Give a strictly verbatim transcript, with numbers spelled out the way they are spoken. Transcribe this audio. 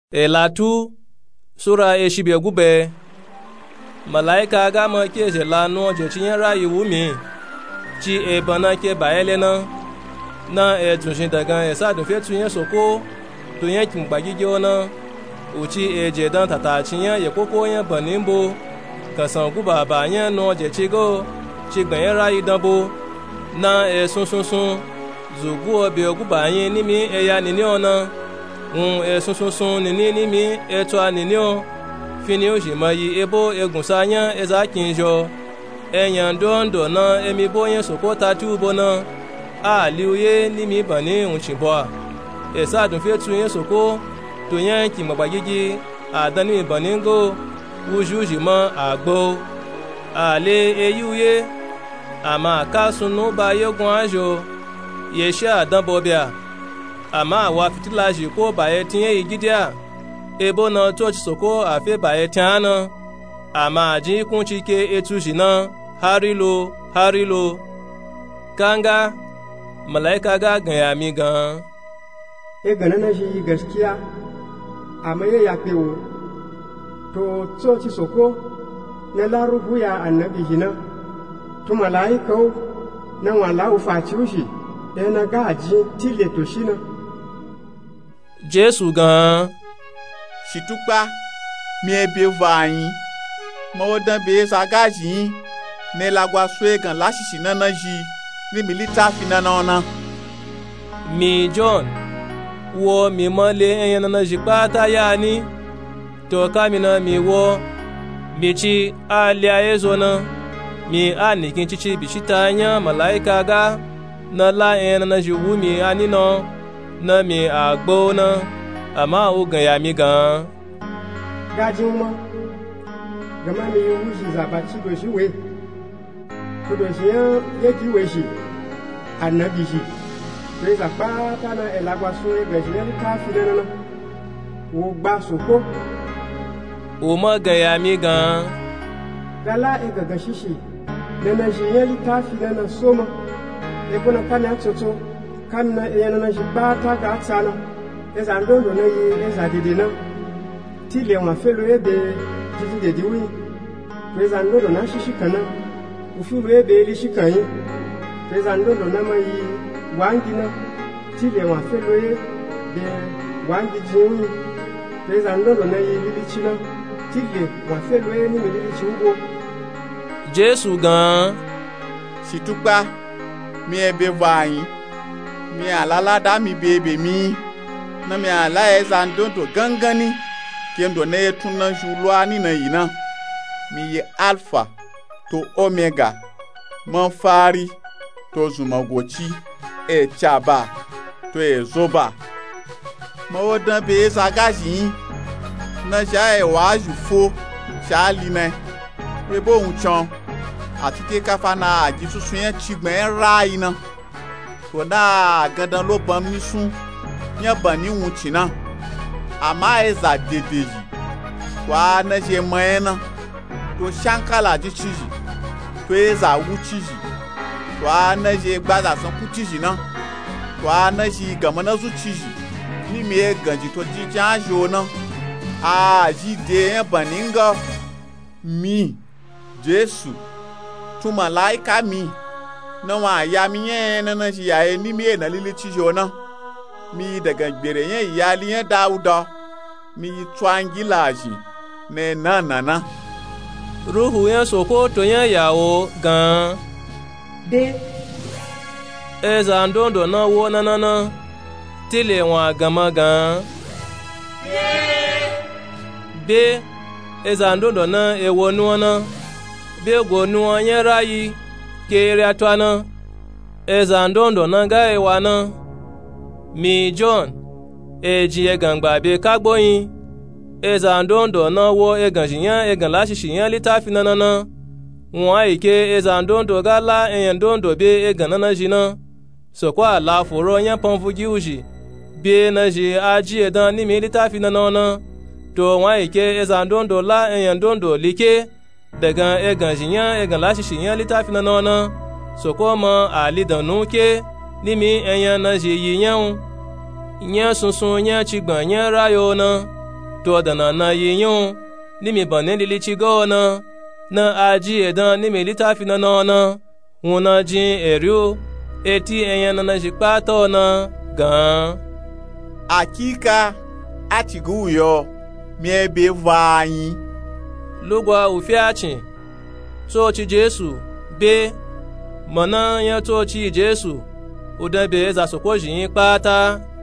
Elatu sura eshibe gube malaika ga ma ke je la no je chi ra yi wu mi chi e bana ke ba ele na na e tun shin daga e sa dun fe tun yen soko to yen kin gba gige ona u chi e je dan tata chi yen ye koko yen ban nimbo ka san gu ba ba yen no je chi go chi gban yen ra yi dan bo na e sun sun sun zugu obe gu ba yen ni mi e ya ni ni ona un e sun sun sun ni ni ni mi e to ani ni o fini o je ma yi ebo egun sa yan e za kin jo e yan don do na e mi bo yen soko ta tu bo na a liuye ni mi ban ni un chi bo e sa dun fe tu yen soko to yan ki mo gba gigi a dan ni ban ni go wuju ji ma agbo a le e yuye ama ka sunu ba yegun ajo ye sha dan bo bia ama wa fitilaji ko ba e tin e gidia ebo na to chi soko afi ba e tin na ama ji kun chi ke etu jina harilo harilo kanga malaika ga ganya mi gan e gana na shi gaskiya amma ya yafe wo to to chi soko na la ruhu ya annabi jina to malaika na wala ufa chiushi e na gaji tile to shina Jesu gan Shitukpa mi ebe vanyi mo dan be sagaji ne lagwa swe gan lasisi nana ji ni milita finana ona mi John wo mi mole eyan nana ji pata ya ni to kamina mi wo mi chi alia ezona mi ani kin chichi bishita nya malaika ga na la eyan nana ji wu mi ani no na mi agbo na ama o gan ya mi gan gajin mo gama mi wuji zabaci do shi we to do shi ya ji we shi annabi shi sai zaba ta na elagwa so e ga shi ta fi na na wo gba soko o ma gan ya mi gan dala e ga gashi shi na na shi ya ta fi na soma e bona kana toto kamna e yana na shi ba ta ga tsana e za ndondo na yi e za dide na ti le wa felo ebe jiji de diwi pesa ndondo na shishi kana ufulu ebe li shikanyi pesa ndondo na mai wangi na ti le wa felo ebe wangi jiwi pesa ndondo na yi li china ti le wa felo ebe ni li chiwo Jesu gan Shitukpa mi ebe vanyi mi alala da mi bebe mi na mi ala eza ndondo gangani kendo ne tunan julwa ni na yina mi ye alpha to omega man fari to zumagochi e chaba to e zoba mo dan be sagaji na ja e waju fo chali ne e bo unchon ati ke kafana aji susun yen chigben ra ina to da gandan lo ban mi sun yan ban ni unchi na ama eza dedeji wa na je mayena to shankala ji chiji to eza wuchiji wa na je gbaza san kuchiji na wa na ji gama na zu chiji ni me ganji to ji janjo na a ji de baninga mi Jesu tu malaika mi na wa ya mi yen na ji ya ni me na lili chiji ona mi daga gbere yen iyali yen Dauda mi twangilaji ne nanana ruhu yen soko to yen yawo gan de eza ndondo na wo nanana tile wa gama gan be eza ndondo na ewo nuona be go nuo yen rayi kere atwana eza ndondo na ga ewana mi John eji egan gba be kagboyin eza ndondo na wo egan jiyan egan la shishiyan litafi nanana won aike eza ndondo gala eyan ndondo be egan nana jina so kwa la foro yan ponfugi uji be na ji aji edan ni mi litafi nanana to won aike eza ndondo la eyan ndondo like daga egan jiyan egan la shishiyan litafi nanana so ko mo ali danu ke ni mi eyan na ji yiyan nya sunsun nya chigban nya rayo na to dana na yiyun ni mi ban ne lili chi go na na aji edan ni mi litafi na na na una jin eriu eti eyan na jipa to na gan akika atigu yo mi ebe vayin lugwa ufiachin so chi Jesu be mọ̀nà yẹn tó chi Jésù ó dẹ́bẹ̀ ẹ̀zà sọ̀pọ̀ yìí pátá